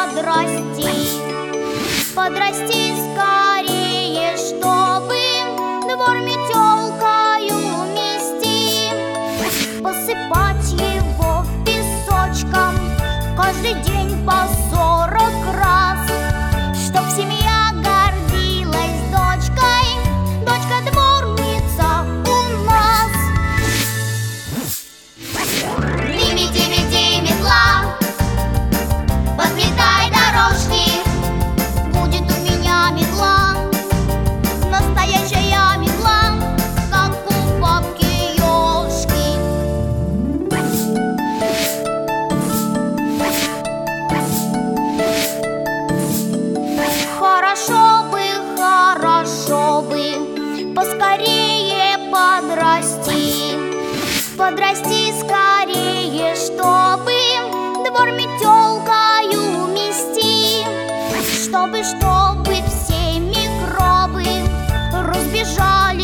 подрасти. Подрасти скорее, чтобы двор метелкою мести. Посыпать его песочком каждый день по 40 раз, чтоб семья гордилась дочкой. Дочка дворница у нас. Дими, дими, дими, метла, подметай дорожки. Будет у меня метла, настоящая метла, как у бабки Ёшки. Хорошо бы поскорее подрасти. Подрасти скорее, чтобы двор метелкою мести. Чтобы все микробы разбежались